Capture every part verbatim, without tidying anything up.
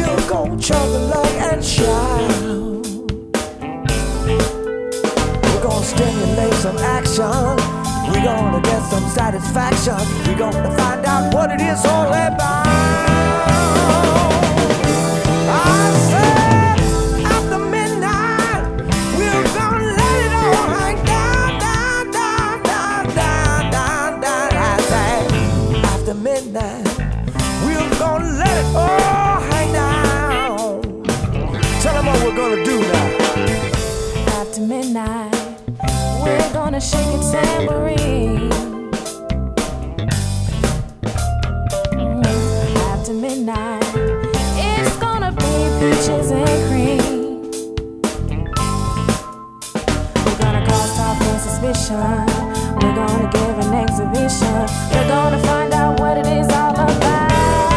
we'll go chug a lug and shout. We're gonna stimulate some action. We're gonna get some satisfaction. We're gonna find out what it is all about. I said after midnight, we're gonna let it all hang down, down, down, down, down, down, down. I said after midnight, we're gonna let it all hang down. Tell them what we're gonna do now. After midnight, we're gonna shake a tambourine. Mm, after midnight, it's gonna be peaches and cream. We're gonna cause talk and suspicion. We're gonna give an exhibition. We're gonna find out what it is all about.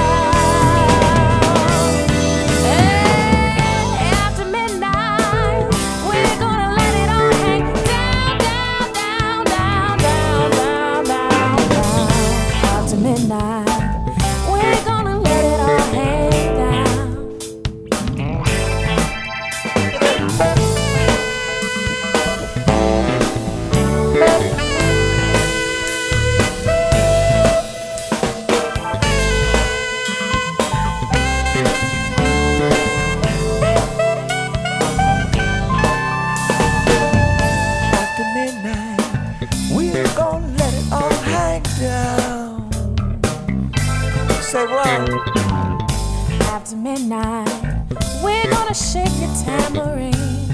Say what? After midnight, we're gonna shake a tambourine.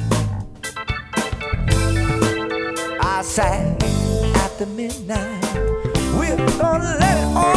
I said after midnight, we're gonna let it all